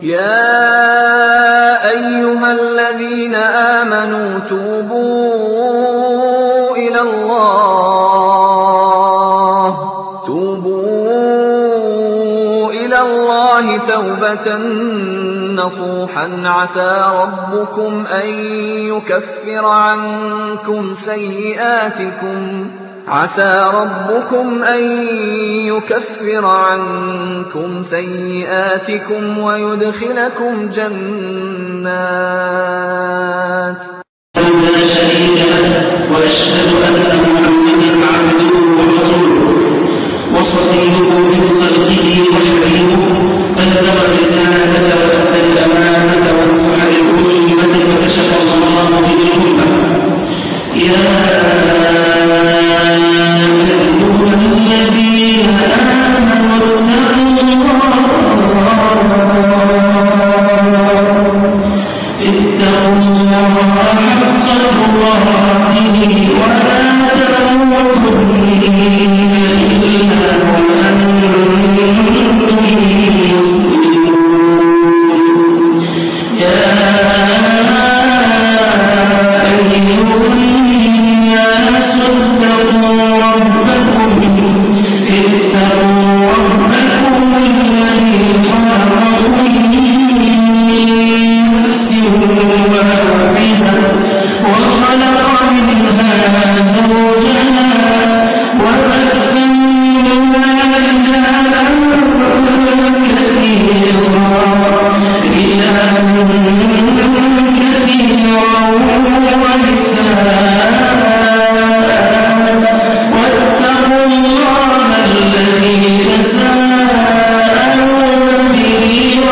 يَا أَيُّهَا الَّذِينَ آمَنُوا تُوبُوا إِلَى اللَّهِ تَوْبَةً نَّصُوحًا عَسَىٰ رَبُّكُمْ أَن يُكَفِّرَ عَنكُمْ سَيِّئَاتِكُمْ وَيُدْخِلَكُمْ جَنَّاتٍ لا شريك له وأشهد أن محمدا عبده ورسوله وصفيه من خلقه وحبيبه بلغ الرسالة وأدى الأمانة ونصح للأمة فكشف الله به الأمة. يا أيها الذين آمنوا اتقوا الله حق تقاته ولا تموتن إلا وأنتم مسلمون. يا أيها الناس اتقوا ربكم الذي خلقكم من نفس واحدة وخلق منها زوجها وبث منهما رجالا كثيرا ونساء. واتقوا الله الذي تساءلون به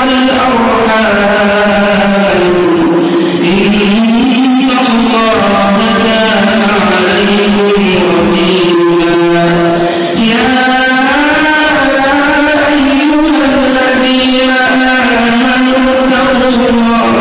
والأرحام إن الله كان عليكم رقيبا. يا أيها الذين آمنوا اتقوا الله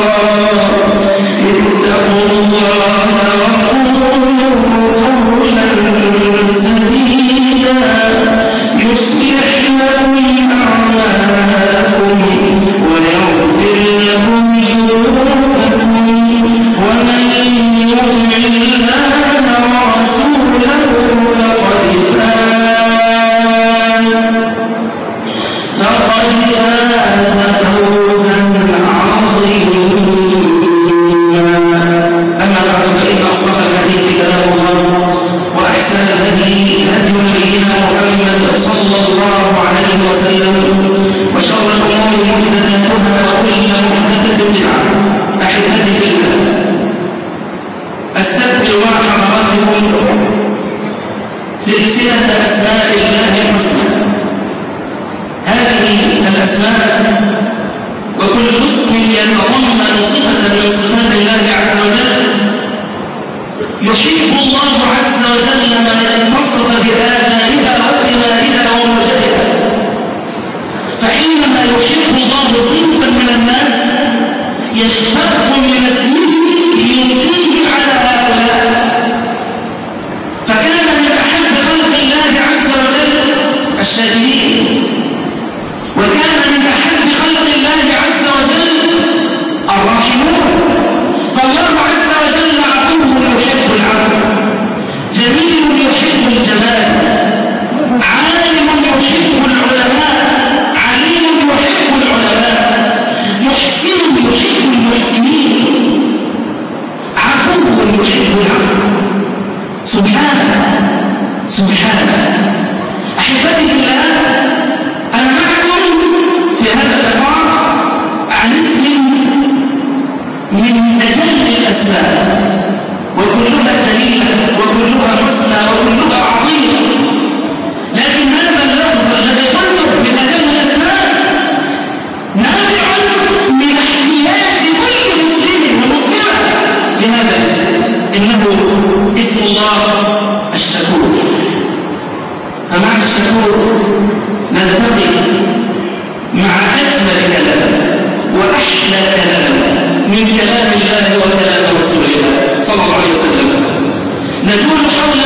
وقولوا قولا سديدا يصلح لكم أعمالكم ويغفر لكم ذنوبكم ومن يطع الله ورسوله فقد فاز فوزا عظيما. أما بعد فإن أصدق الحديث كلام الله وأحسن الهدي هدي نبينا محمد صلى الله عليه وسلم وشر الأمور محدثاتها وكل محدثة بدعة. أحبتي في الله، أستكمل مع حضراتكم سلسلة أسماء الله الحسنى. هذه الأسماء وكل اسم يتضمن صفة من صفات الله عز وجل يحب الله عز وجل من اتصف بآلائها وكمالها ومجدها. فحينما يحب الله صنفا من الناس يشتق من اسمه ليوصيه على هؤلاء. فكان من أحب خلق الله عز وجل الشاكرين، وكان من أحب خلق الله عز وجل الراحمون. فالله عز وجل عفو يحب العفو، جميل يحب الجمال، عالم يحب العلماء، عليم يحب العلماء، محسن يحب المحسنين، عفو يحب العفو. سبحانه سبحانه. أحبتي في الله، أنا معكم في هذا اللقاء عن اسم من أجل الأسماء، وكلها جليلة وكلها حسنى وكلها عظيمة. لكن هذا اللفظ الذي قلته من أجل الأسماء نابع من احتياج كل مسلم ومسلمة لهذا الاسم. إنه اسم الله الشكور. فمع الشكور نلتقي مع أجمل كلام وأحلى كلام من كلام الله وكلام رسول الله صلى الله عليه وسلم. نجول حول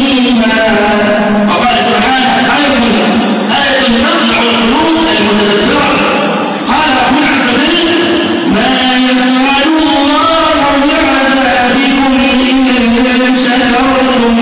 عليما. وقال سبحانه أيضا آية تخلع القلوب المتدبرة، قال ربنا عز وجل ما يفعل الله بعذابكم إن شكرتم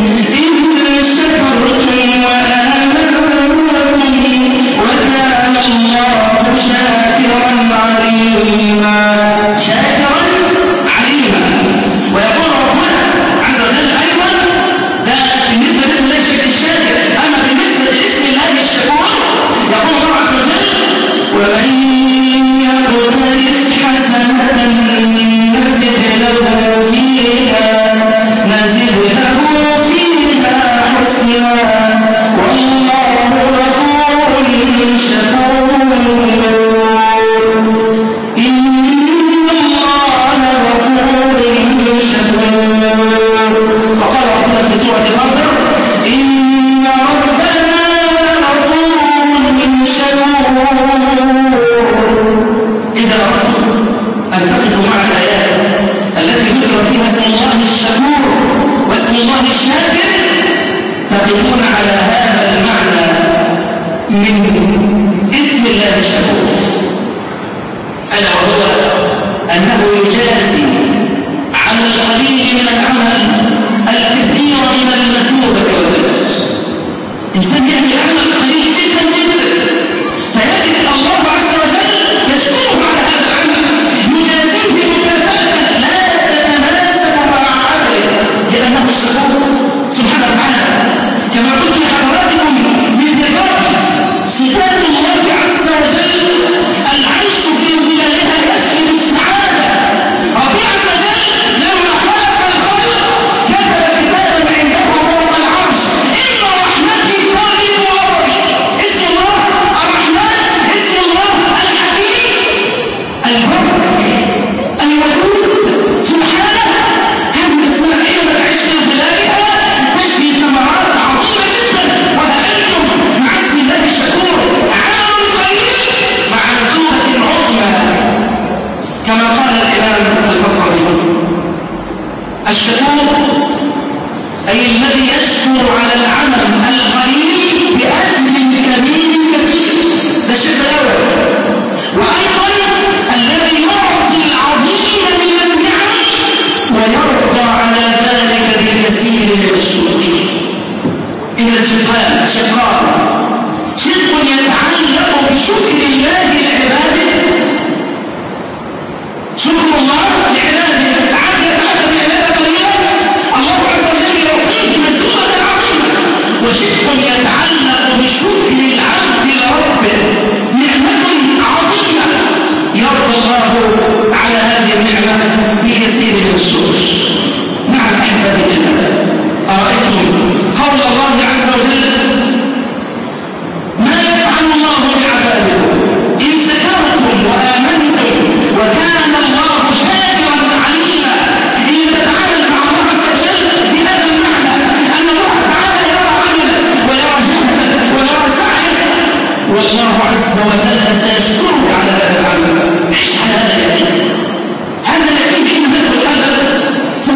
وآمنتم وكان الله شاكرا عليما. شاكرا عليما. ويقول ربنا عز وجل أيضا ده بالنسبة لاسم الله الشاكر، أما بالنسبة لاسم الله الشكور يقول الله عز وجل ومن يقترف حسنة نزد له فيها حسنا والله غفور شكور. إن الله غفور شكور. وقال ربنا في سورة غافر إن ربنا غفور شكور. إذا أردتم أن تقفوا مع الآيات التي ذكر فيها اسم الله الشكور واسم الله الشاكر تقفون على هذا المعنى من اسم الله الشكور، ألا وهو أنه يجازي على القليل من العمل الكثير من المثوبة والبذل. إنسان يعمل عمل قليل جدا جدا فيجد الله عز وجل يشكره على هذا العمل، يجازيه مكافأة لا تتناسب مع عمله لأنه الشكور سبحانه وتعالى. كما قلت لحضراتكم بذكر صفات الله عز وجل العيش في ظلالها يشهد السعادة. ربنا عز وجل لما خلق الخلق كتب كتابا عنده فوق العرش إن رحمتي تغلب غضبي. اسم الله الرحمن، اسم الله الحكيم البر الودود سبحانه. هذه الاسماء حينما تعيش في ظلالها تشفي ثمرات عظيمة جدا. وهأنتم مع اسم الله الشكور عمل قليل مع مثوبة عظمى. كما قال الإمام الخطابي الشكور أي الذي يشكر على العمل القليل بأجر كبير كثير. ده الشيء الأول. وأيضا الذي يعطي العظيم من النعم ويرضى على ذلك بالكثير من الشكر. إذا شقان شق يتعلق بشكر الله لعباده، شكر الله لعباده عاد يتعلق بعباده قليلا الله عز وجل يعطيه مزومة عظيمة، وشق يتعلق بشكر العبد لربه نعمة عظيمة يرضى الله على هذه النعمة بكثير من الشكر. نعم أحبابي الله، أرأيتم قول الله عز وجل ما يفعل الله بعبادكم إن شكرتم وآمنتم وكان الله شاكرا عليما. إن تتعامل مع الله عز وجل بهذا المعنى أن الله تعالى يرى عملك ويرى جهدك ويرى سعيك، والله عز وجل سيشكرك على هذا العمل. عيش على هذا اليقين. هذا اليقين حين تدخل قلبك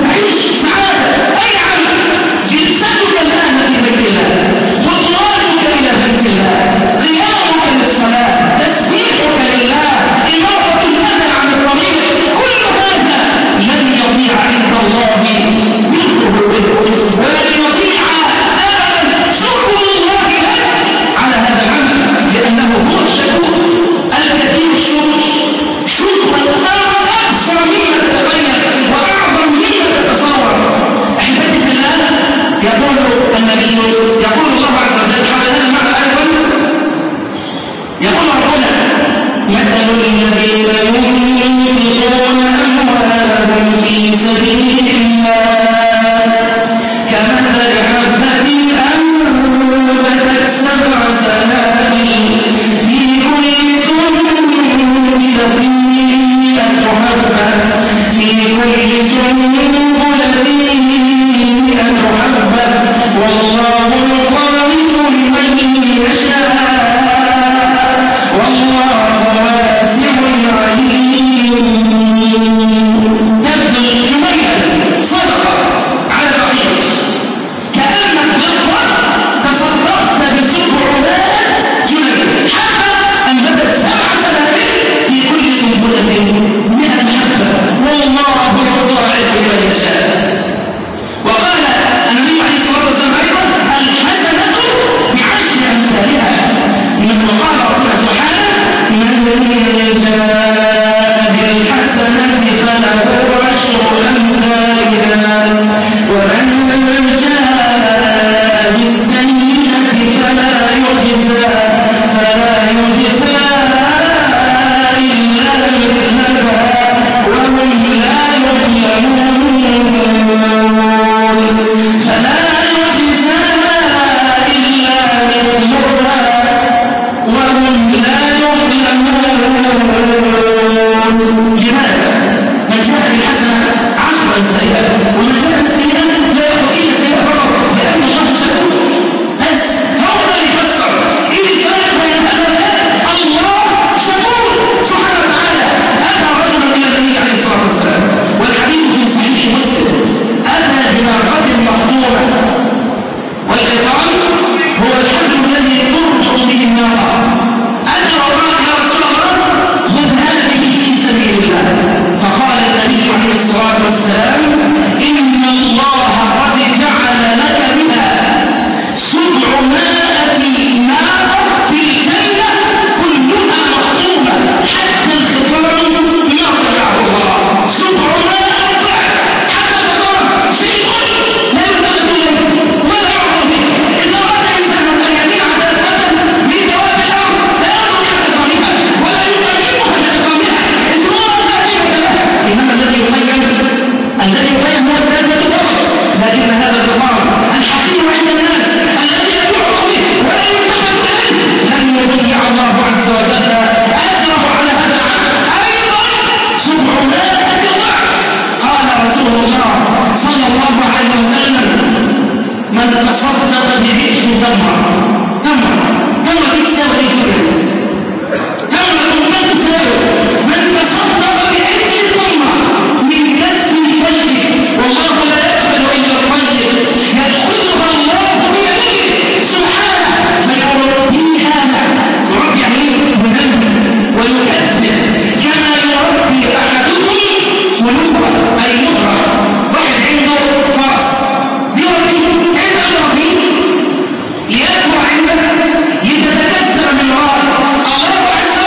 تصدق بعيش تمرة تساوي الجنس تمرة تساوي من تصدق بعيش تمرة من كسب الطيب والله لا يقبل إلا الطيب يأخذها الله بيمينه سبحانه فيربيها يربي عليه بذنب ويكسب كما يربي أحدكم فلوبا أي مهرة واحد عنده فرس بيربي عند يربي ليأكل عنده يتكسر من رأيه الله عز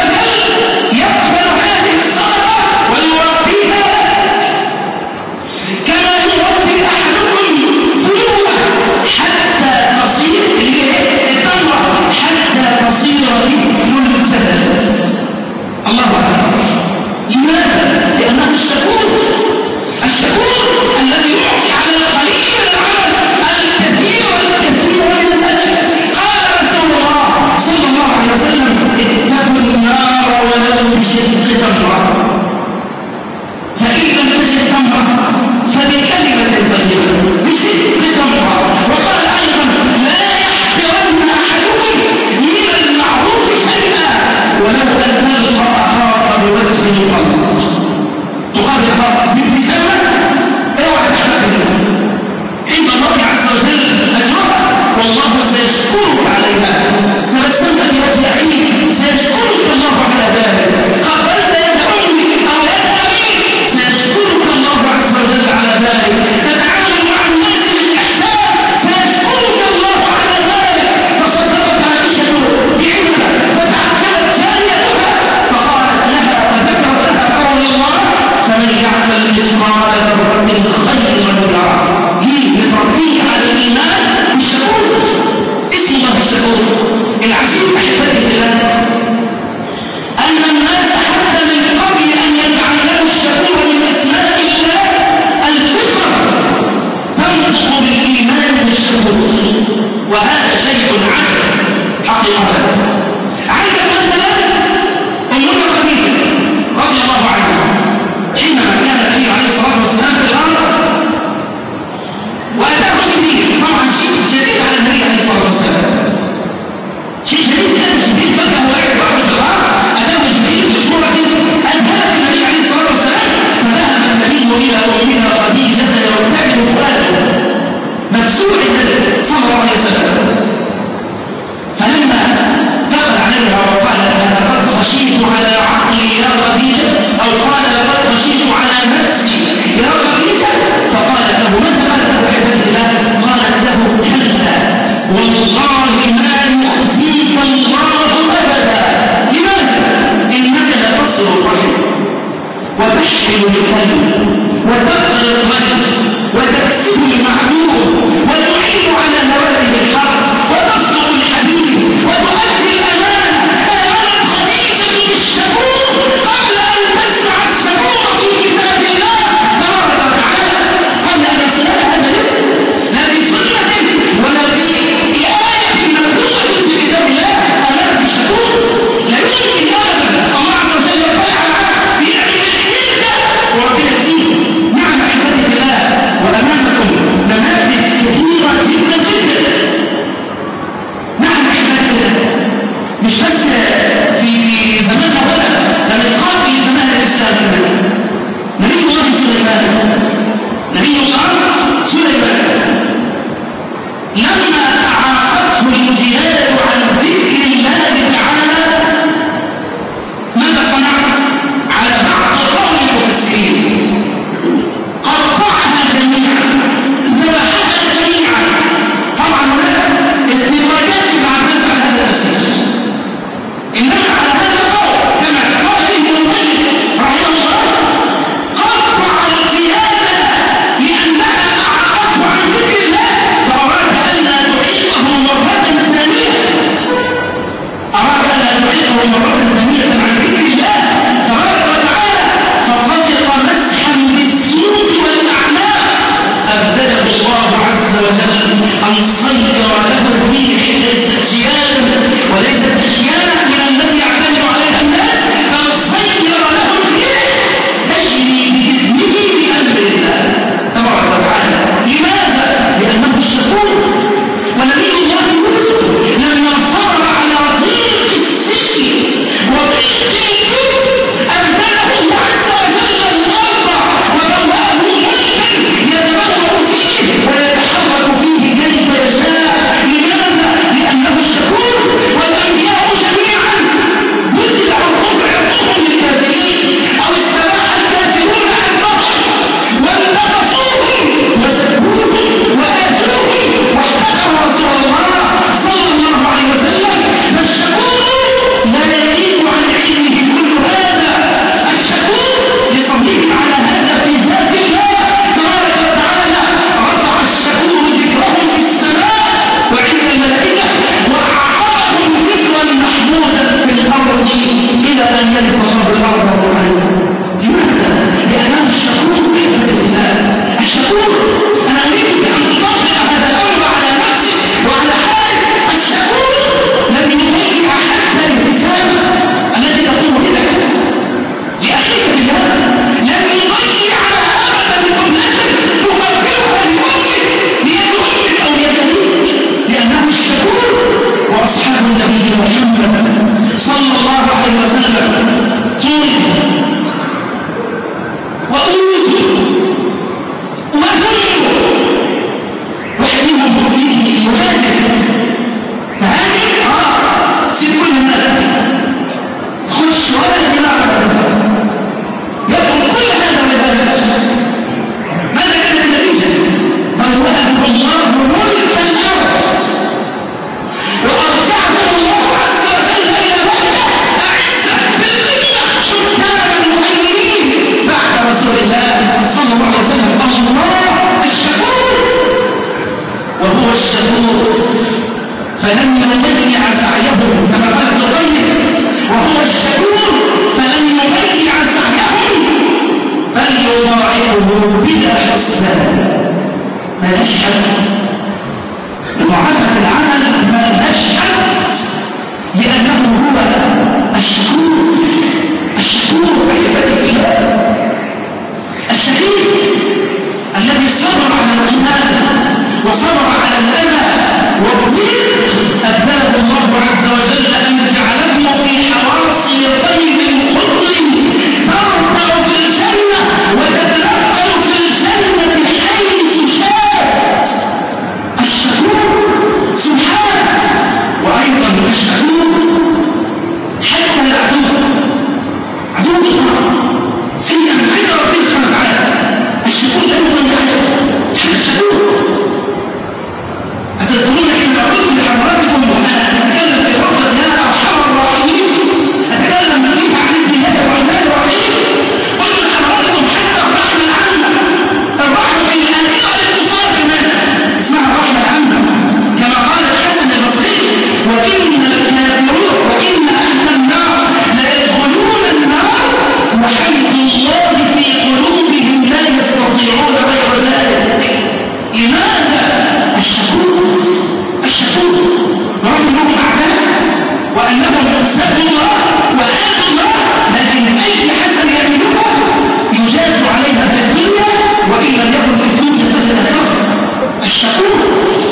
بلا حسبان، ملهاش حد. مضاعفة العمل ملهاش حد، لأنه هو الشكور. الشكور أحبتي في الله، الشهيد الذي صبر على الجهاد وصبر على الأذى والضيق، أبداه الله عز وجل أن جعله في حواصل طير خضر ترتع في الجنة وتتنقل في الجنة حيث شاءت. الشكور سبحانه. وأيضا الشكور حتى العدو، عدو الله سيئا عند ربنا سبحانه وتعالى، الشكور لا يضيع حتى الشكور. أتذكرون حين أقول لحضراتكم وأنا أتكلم في خطبة هذا أرحم الراحمين، أتكلم فيها عن اسم الله الرحمن الرحيم، قلت لحضراتكم حتى الرحمة العامة، الرحمة في الآخرة الاتصال كمان اسمها الرحمة العامة، كما قال الحسن البصري: وإن الكافرون وإن أهل النار ليدخلون النار وحمد الله في قلوبهم لا يستطيعون غير ذلك. لماذا؟ الشكور. الشكور رغم أعمال وأنهم سبوا الله وآتوا الله، لكن أي حسن يعملها يجاز عليها في الدنيا، وإن لم يكن في الدنيا ففي الآخرة. الشكور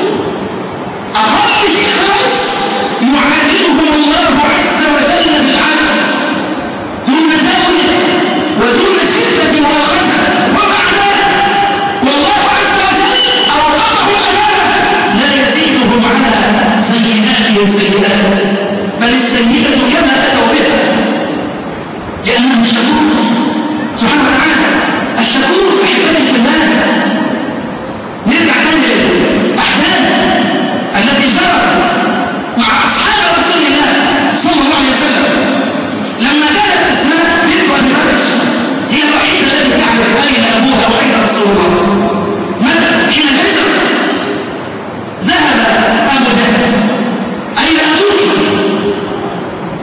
أقل شيء خالص يعاملهم الله عز وجل بالعدل دون زاوية ودون شدة مؤاخذة، ومع ذلك والله عز وجل أوقفهم أمامه لا يزيدهم على سيئاتهم سيئات، بل السيئة كما أتوا بها، لأنه الشكور سبحانه وتعالى. الشكور أحبتي في الله. نرجع تاني للأحداث التي جرت مع أصحاب رسول الله صلى الله عليه وسلم، لما كانت أسماء بنت أبي بكر هي الوحيدة التي تعرف أين أبوها وأين رسول الله. ماذا حين الهجرة ذهب أبو جهل: أين أبوك؟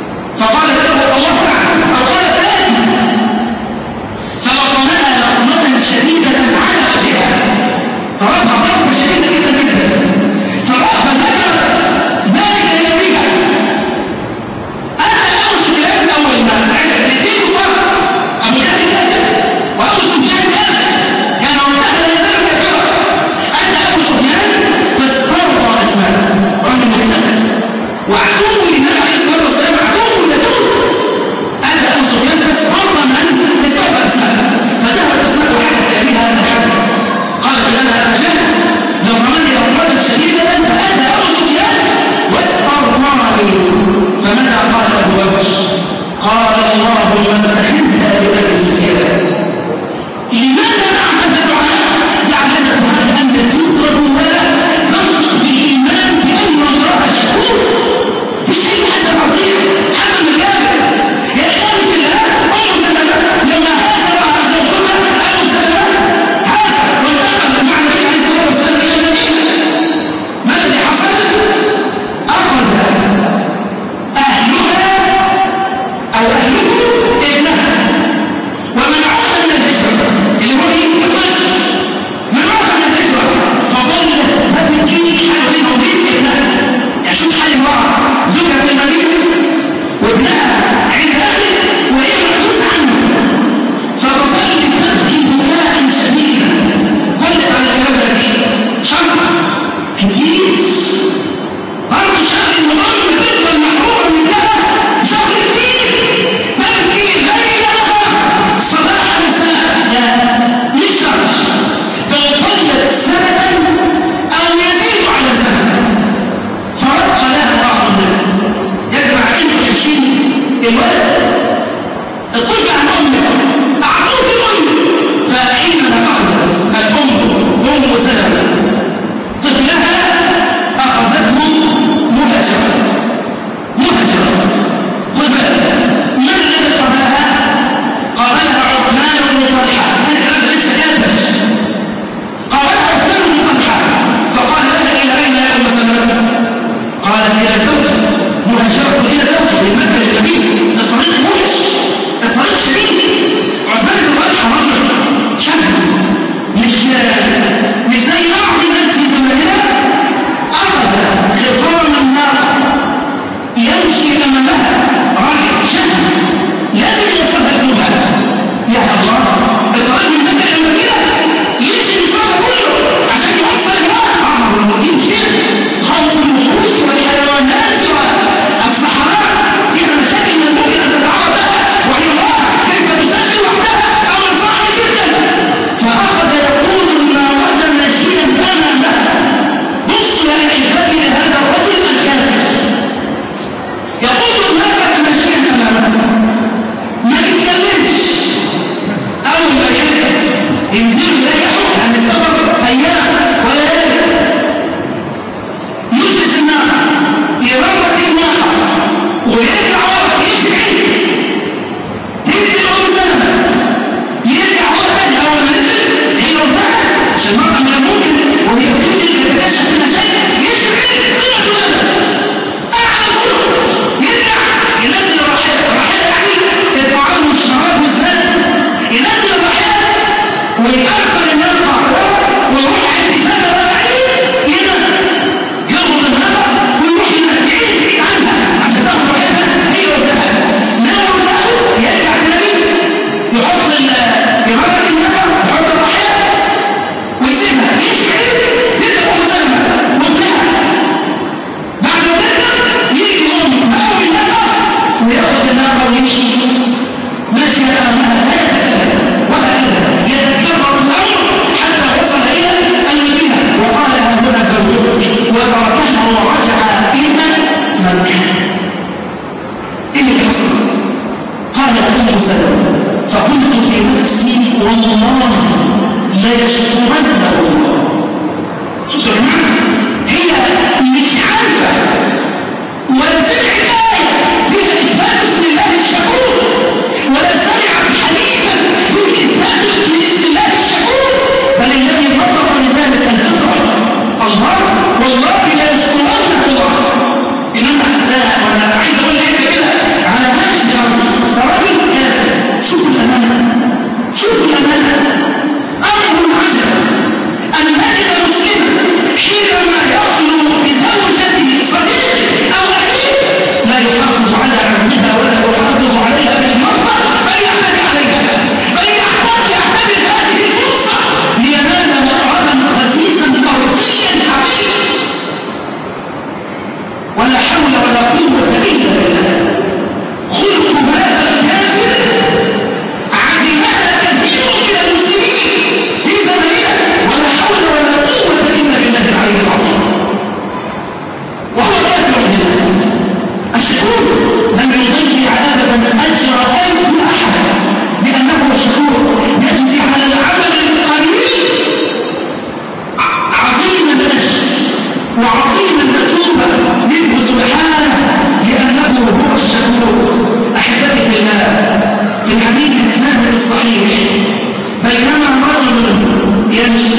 يريدون المثوبة منه سبحانه لأنه هو الشكور. أحبتي في الله، في الحديث الإسناد الصحيح بينما رجل يمشي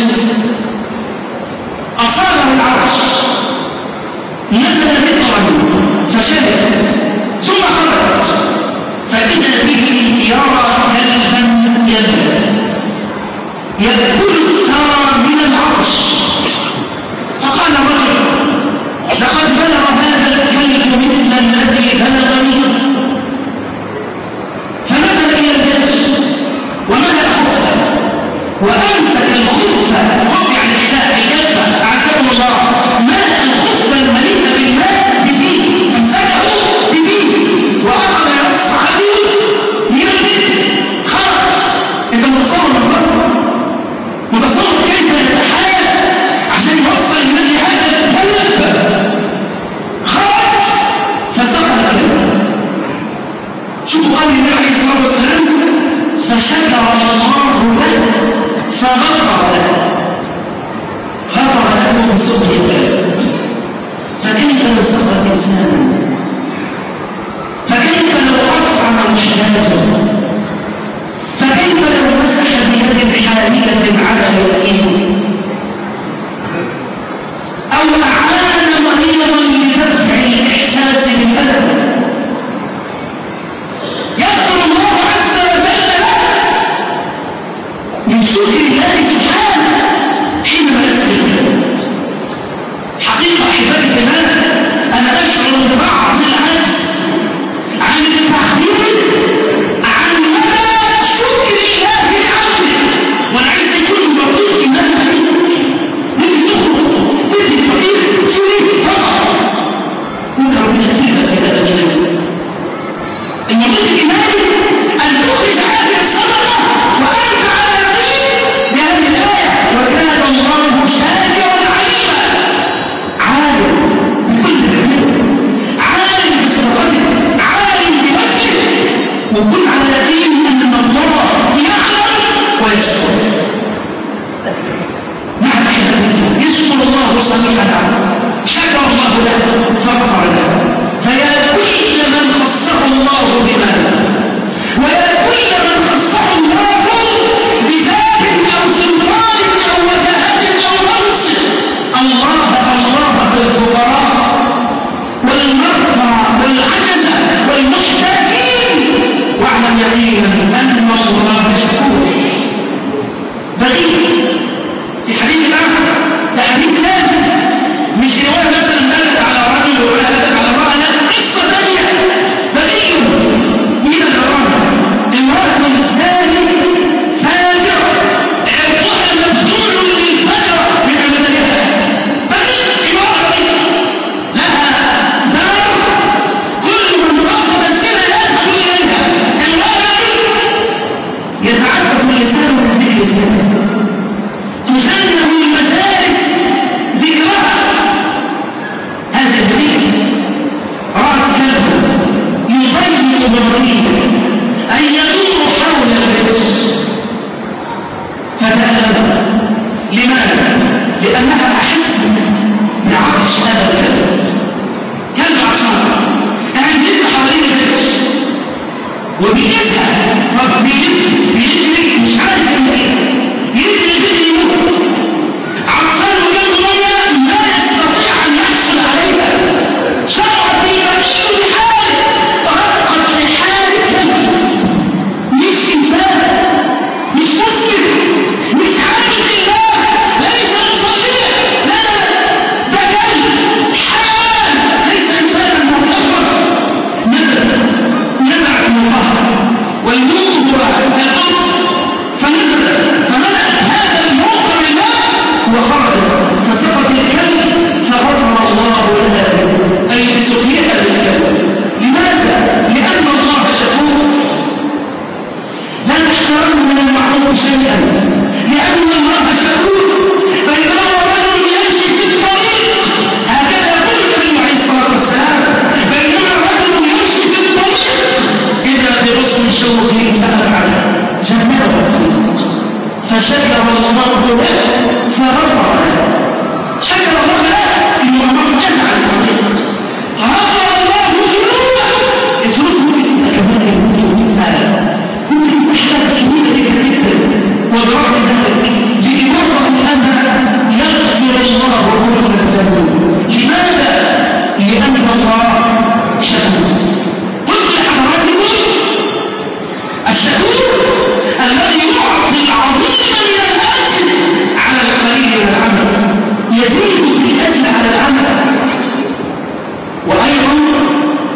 أصابه العرش، نزل مطرا فشرب ثم خرج فإذا به يرى كلبا يلبث يأكل الثرى من العرش، فقال الرجل لقد بلغ هذا الكلب مثل الذي بلغني، فنزل إلى البيت وملأ خفه وأمسك الخفة، خف عن الحذاء الكفة أعزكم الله، ملأ الخفة المليء بالماء بفيه، أمسكه بفيه وأخذ يصفع فيه ليلبث، خرج. أنت متصور منظر، متصور كيف يتحايل عشان يوصل إلى هذا الكلب، خرج فسقط الكلب. شوفوا قول النبي عليه الصلاة والسلام فشكر الله له فغفر له، غفر له بسقط الكلب. فكيف لو سقط الإنسان؟ فكيف لو أطعم محتاجا؟ فكيف لو مسح بيد حالية على يتيم أو أعان مريضا لدفع الإحساس بالألم؟ يغفر الله عز وجل له من شكر الله سبحانه حينما يسأل الكلب. حقيقة أحبتي في الله، أنا أشعر ببعض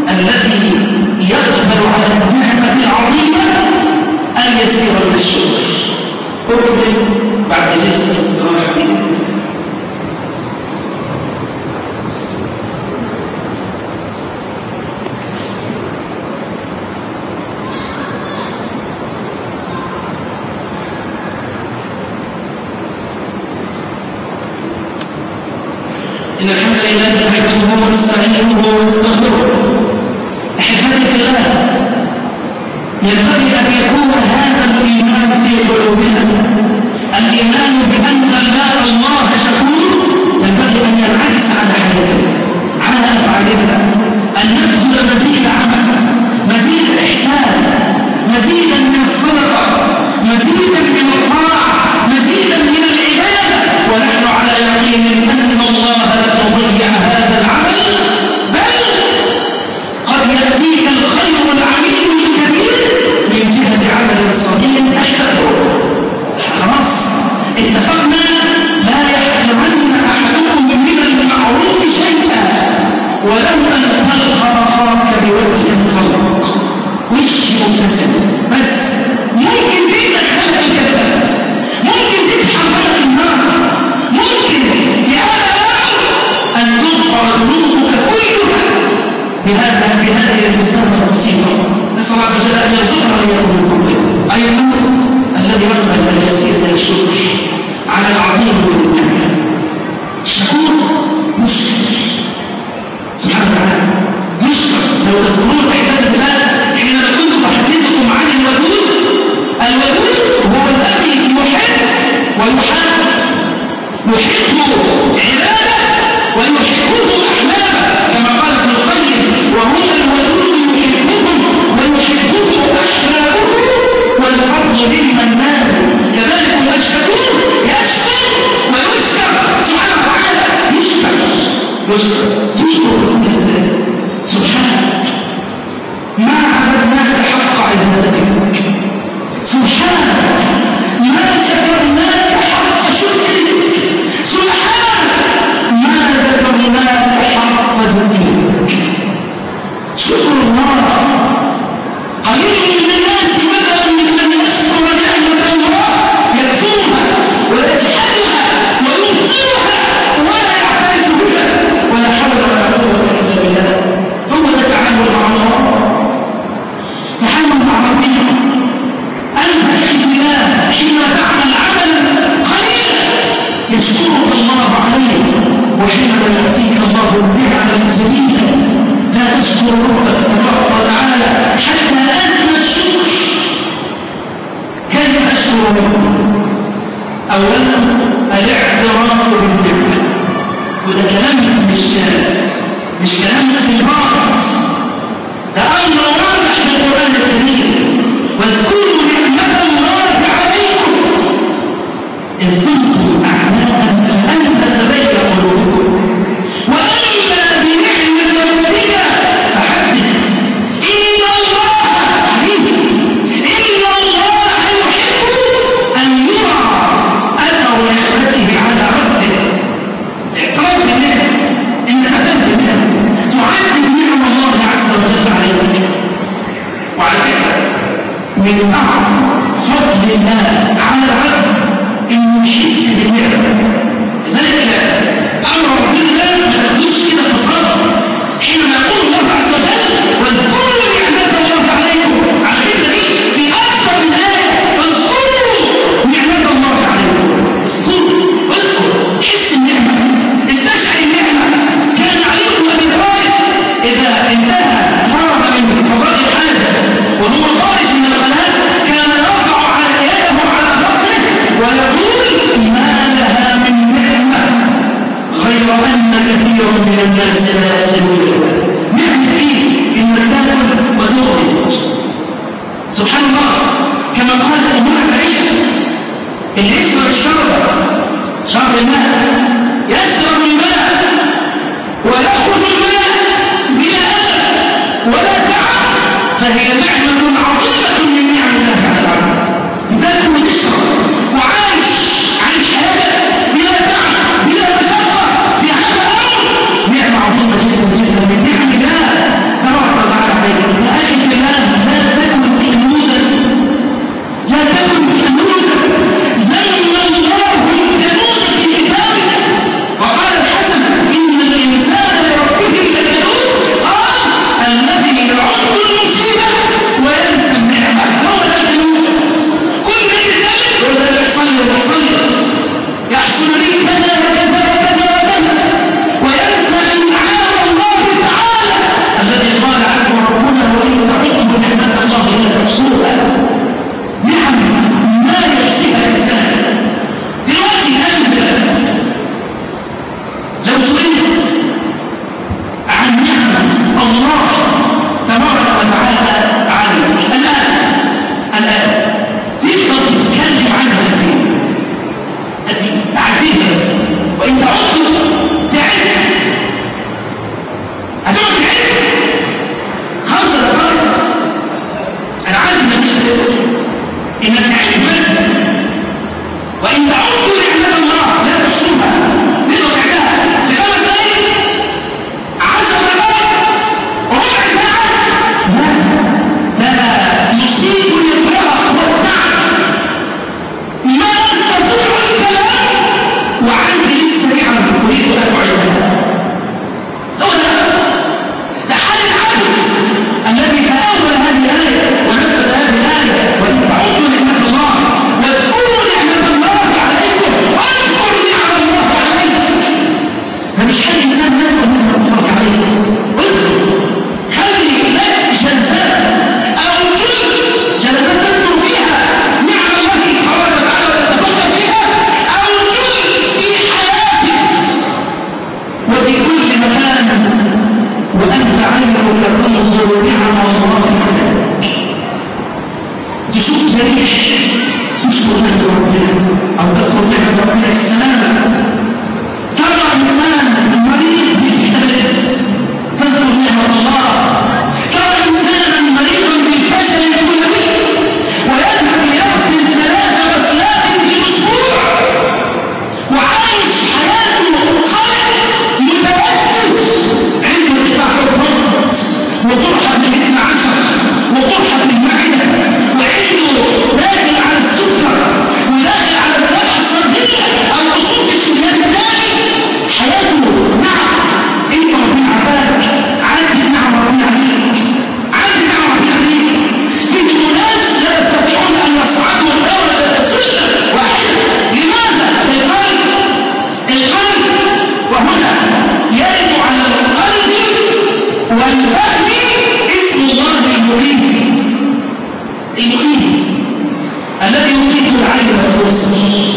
الذي يقبل على النعمة العظيمة اليسير من الشكر. أكمل بعد جلسة الاستراحة بإذن الله. إن الحمد لله نحمده ونستعينه ونستغفره. أحبتي في الله، ينبغي أن يكون هذا الإيمان في قلوبنا، الإيمان بأن الله شكور، ينبغي أن ينعكس على حياتنا، على أفعالنا، أن نبذل مزيد عمل، مزيد إحسان، مزيدا من الصدقة، مزيدا من الطاعة، مزيدا من العبادة، ونحن على يقين أن الله لا يضيع هذا العمل، بل قد يأتيك الخير العميل الكبير من جهة عمل الصغير تحته. خلاص اتفقنا، لا يحتمن أحدكم من المعروف شيئا ولو أن تلقى أخاك بوجه طلق، وش مبتسم، بس ممكن بيتك خلق الكذاب، ممكن تفحم خلق النار، ممكن لهذا أن تغفر ذنوبك كلها بهذه الرسالة البسيطة. نسأل الله عز وجل أن يرزقنا وإياكم من فضله. أيضا الذي يقبل اليسير من الشكر على العظيم من النعمة. الشكور يشكر سبحانه وتعالى، يشكر. لو تذكرون أحباب الله حينما كنت أحدثكم عن الودود، الودود هو الذي يحب ويحب، يحب عباده ويحبه أحبابه، كما قال ابن القيم: وهو الودود يحبهم ويحبه أحبابه والفضل ممن نال. كذلك الشكور يشكر ويشكر سبحانه وتعالى، يشكر ازاي؟ سبحانك ما عبدناك حق عبادتك، سبحانك ما شكرناك حق شكرك، سبحانك ما ذكرناك حق ذكرك. شكر الله. قليل من الناس بدلا من ان يشكر نعمه الله يكفرها ويجحدها ويبطلها ولا يعترف بها، ولا حول ولا قوه الا بالله. هو ده التعامل مع الله، تعامل مع ربنا. انت اخي في الله حين تعمل عملا قليلا يشكرك الله عليه، وحينما يعطيك الله النعم الجليله لا تشكر ربك تبارك وتعالى حتى ادنى الشكر. كيف اشكر ربك؟ اولا الاعتراف بالنعمه، وده كلام مش كلام استنباط، ده امر واضح في القران الكريم: واذكروا نعمه الله عليكم اذ كنتم اعداء فالف بين قلوبكم واما بنعمه ربك فحدث ان الله يحب ان يرى اثر نعمته على عبده. اعتراف بالنعمه، انك تنتهي منها، تعدد نعم الله عز وجل عليك. وعلى فكره من اعظم فضل الله على العبد انه يحس بالنعمه. لذلك امر ربنا ما تاخدوش كده ببساطه. حينما يقول الله عز وجل: واذكروا نعمه الله عليكم، على فكره دي في اكثر من ايه: واذكروا نعمه الله عليكم. اذكر، حس النعمه، استشعر النعمه. كان علي بن ابي طالب اذا انتهى فرغ من قضاء الحاجه وهو خارج من الخلاء كان يرفع يده على بطنه ويقول: ما لها من نعمه غير ان كثيرا من الناس لا يستوعبون. نعمه فيه انك تاكل وتخرج. سبحان الله، كما قال امنا عائشه: اللي يشرب شرب الماء، يشرب الماء ويأخذ الماء بلا أذى ولا تعب، فهي نعمة عظيمة من نعم الله على العبد. لذلك هو يشرب وعايش حياة بلا تعب بلا مشقة. في هذا الأمر نعمة عظيمة جدا جدا من نعم الله تبارك وقرحة في الاثنى عشر وقرحة في المعدة وعنده داخل على السكر وداخل على الذبحة الصدرية أو وصول في الشريان الداخلي حياته نعم انت ربنا عافاك عندي نعم ربنا عليك عندي نعم ربنا عليك فيه ناس لا يستطيعون أن يصعدوا درجة سلم واحدة لماذا؟ القلب وهنا يرد على القلب والفهم اسم الله المقيت الذي يقيت العين فتبصر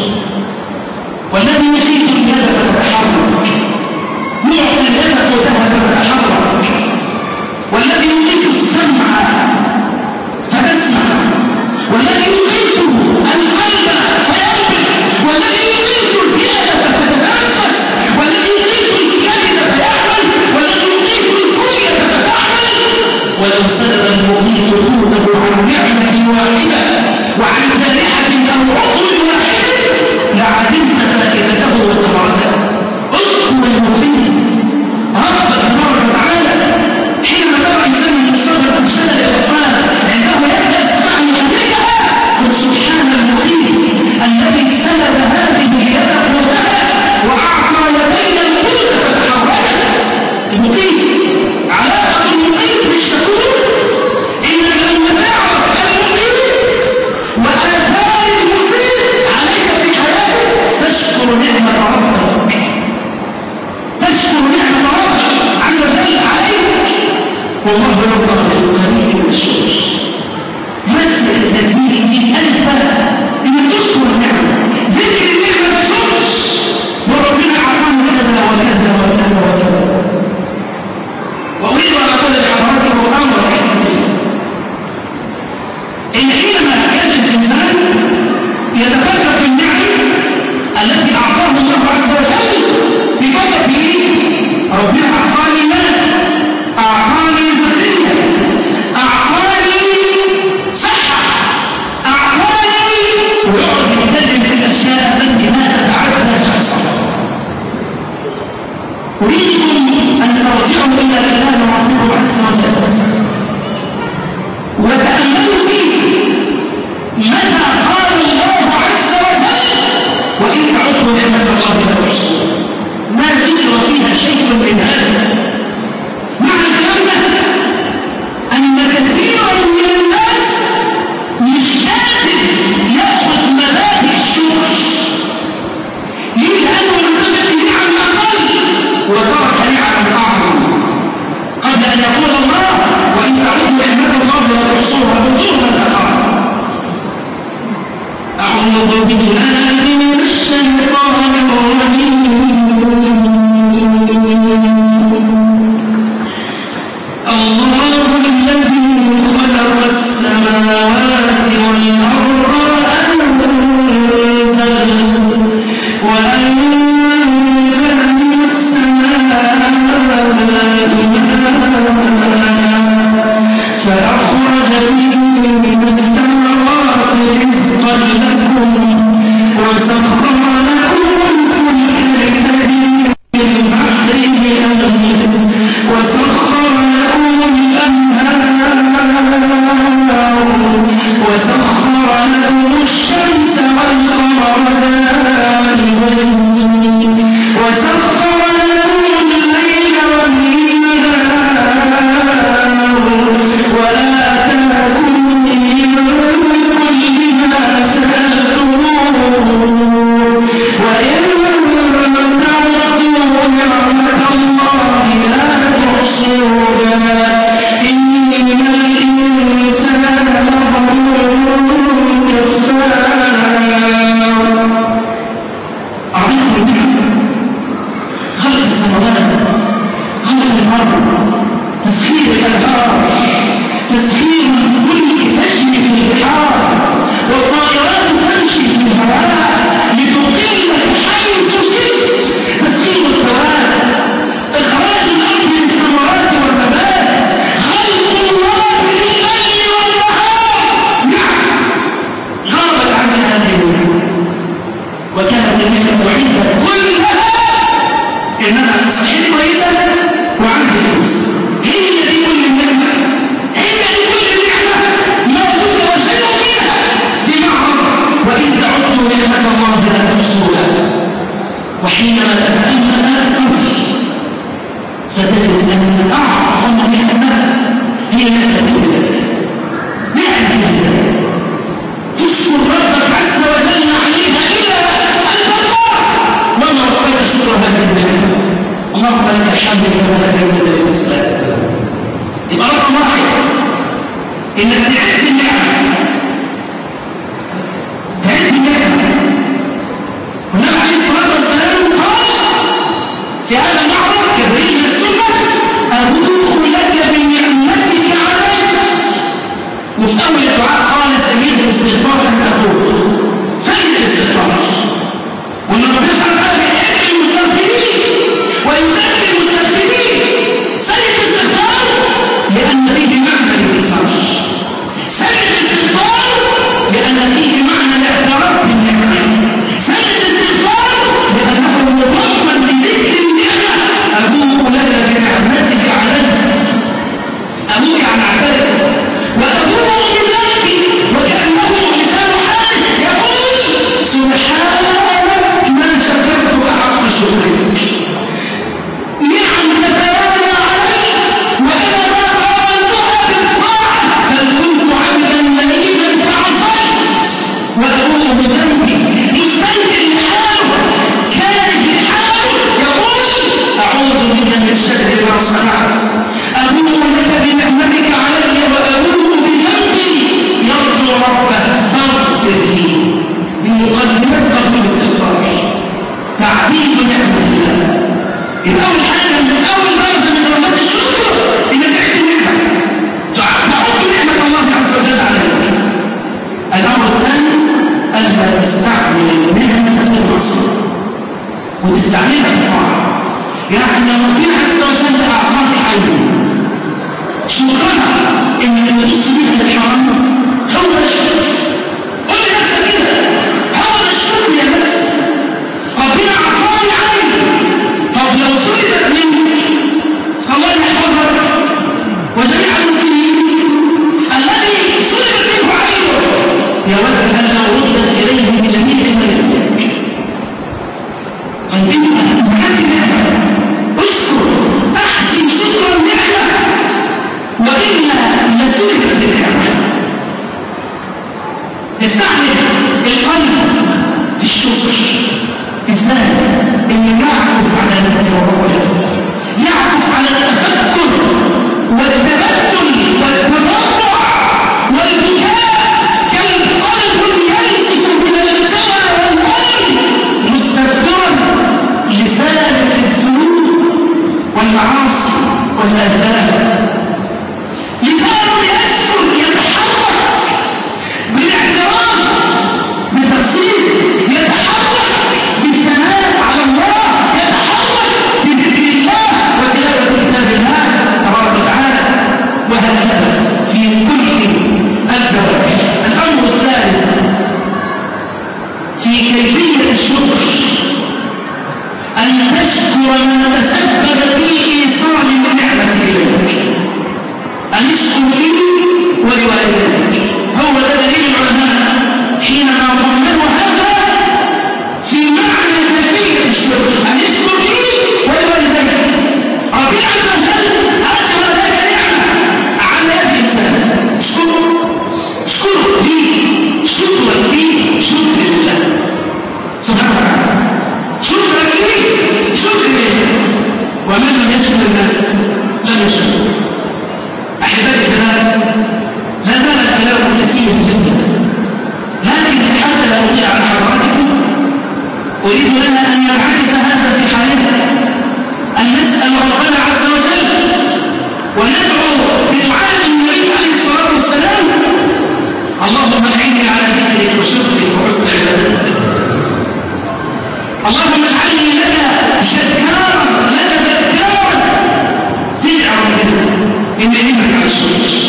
والذي يقيت اليد فتتحرك يعطي اليد صوتها فتتحرك والذي يقيت السمع فتسمع والذي يقيت القلب فينبض والذي يقيت اليد فتتنفس والذي يقيت الكبد فيعمل والذي يقيت الكلية فتعمل ولو سلب المقيت قوته عن نعمة واحدة وعن جارحة أو عضو واحد لعدمت فائدته وثمرته اذكر المقيت ربك تبارك وتعالى حينما ترى إنسان مشرب بشلل الأطفال عنده يبدأ يستطيع أن يحركها قل سبحان المقيت الذي سلب هذه اليد قوتها وأعطى يدينا القوة فتحركت المقيت علاقة المقيت بالشكور إنك لما تعرف المقيت وآثار المقيت عليك في حياتك تشكر نعمة ربك عز وجل عليك والله يرضى بالقليل والشكر تمسك النتيجة دي أنت إنك تشكر النعمة ذكر النعمة ما تشكرش وربنا أعطانا كذا وكذا وكذا وكذا وأريد أن أقول لحضراتكم أمر كثير إن حينما يجلس إنسان يتفكر في النعم التي أعطاه الله عز وجل بفكر فيه ربنا أعطاني مال أعطاني ذرية أعطاني صحة أعطاني ويقعد يتكلم في الأشياء التي ما تتعدى شخصا أريدكم أن ترجعوا إلى كلام ربكم عز وجل وتأملوا فيه متى قال الله عز وجل وإن تعدوا نعمة الله لا تحصوها ما ذكر فيها شيء من هذا معنى الكلام أن كثيرا من الناس مش قادر يأخذ مبادئ الشكر لأنه التفت نعم أقل وترك نعم أعظم قبل أن يقول الله وإن تعدوا نعمة الله لا تحصوها بطولة الأقل أعوذ بالله من الشيطان الرجيم الله الذي خلق السماوات والأرض وأنزل من السماء ماء فأخرج به من الثمرات رزقا لكم وسخر لكم الفلك لتجري في البحر بأمره وسخر لكم الأنهار وسخر لكم الشمس والقمر دائبين وسخر لكم الليل والنهار ولا تأكلوا من كل ما سألتموه وإن تعدوا نعمة الله لا تحصوها إن الإنسان لظلوم كفار أعطيكم النعمة خلق السماوات خلق الأرض تسخير الأنهار تسخير الفلك تجري في البحار والطائرات تمشي في الهواء لتقيمك حيث شئت تسخير الدواب إخراج الأرض للثمرات والنبات خلق الله لليل والنهار نعم غابت عن هذه النعمة وكانت النعمة عندك كلها إنها صحيح كويسة وعندي فلوس هي دي كل النعمة أن أعظم نعمة هي نعمة الهداية. نعمة الهداية تشكر ربك عز وجل عليها إلى أن ترضى وما وفيت شكر هذه النعمة. اللهم لك الحمد كما هديتنا للإسلام. يبقى رقم واحد إنك تعد النعمة، تعد النعمة. والنبي عليه الصلاة والسلام قال في هذا المعرض كبير من السنة: أبوح لك بنعمتك علي. وفي أول الدعاء قال: سيد الاستغفار أن أتوب. سيد الاستغفار. وإن ربنا سبحانه وتعالى يحب المستغفرين ويزكي المستغفرين. سيد الاستغفار لأن فيه معنى الانتصار. سيد الاستغفار لأن فيه معنى الاعتراف بالنعمة. سيد الاستغفار لأنه مضمن لذكر النعمة. أبوء لك بنعمتك علي، أبوك على عبادك، وأبوء بذنبي، وكأنه لسان حاله يقول: سبحانك ما شكرتك حق شكرك. نعم تتوالى علي وأنا ما قابلتها بالطاعة، بل كنت عبدا لئيما فعصيت. وأبوء بذنبي مستنكر حاله كاره حاله يقول: أعوذ بك من شر ما صنعت. أبوء لك بنعمتك علي وأبوء بذنبي يرجو ربه فاغفر لي. من مقدمة قبل الاستغفار تعديل نعمة الله. يبقى أول حاجة من أول درجة من درجات الشكر إنك تعد النعمة، تعد نعمة الله عز وجل عليك. الأمر الثاني ألا تستعمل النعمة في المعصية وتستعملها في الطاعة. يعني ربنا عز وجل أعطاك عين، شكرها إنك تبص بها للحرام هو ده الشكر. قل لنفسك كده: هو ده الشكر يا نفس. ربنا أعطاني عين، طب لو سلبت منك صلى يحفظك وجميع المسلمين الذي سلبت منه عينه يود أن لو ردت إليه بجميع ما يملك. طيب انت معاك النعمة، اشكر، احسن شكر النعمة، وإلا لسلبت النعمة. تستعمل القلب في الشكر ازاي؟ انه يعكف على التوكل، يعكف على التفكر والتبتل والتضرع والبكاء كالقلب ينسف من الجوى والقلب مستغفرا لسالف الذنوب والمعاصي والآثام. لسانه يسكن يتحرك بالاعتراف بالتفسير، يتحرك بالثناء على الله، يتحرك بذكر الله وتلاوة كتاب الله تبارك وتعالى، وهكذا في كل الجوارح. الأمر الثالث في كيفية الشكر أن تشكر من تسبب في إيصال النعمة إليك، أن يشكر فيه ولوالديك. هو ده دليل العلماء حينما ضمنوا هذا في معنى كيفية الشكر، أن يشكر فيه ولوالديك. ربنا عز وجل أجر لك نعمة على يد إنسان، اشكره، اشكره فيه، شكرا فيه، شكر لله سبحانه وتعالى، شكرا فيه، شكر لله. ومن لم يشكر الناس لم يشكر. أحبائي الكرام، لا زال الكلام كثير جدا، لكن حتى لا أطيع على حضراتكم أريد لنا أن ينعكس هذا في حالنا، أن نسأل ربنا عز وجل وندعو بدعاء النبي عليه الصلاة والسلام: اللهم أعني على ذكرك وشكرك وحسن عبادتك. اللهم اجعلني لك شكارا لك ذكارا. تدعى ربنا إن نعمك على الشكر.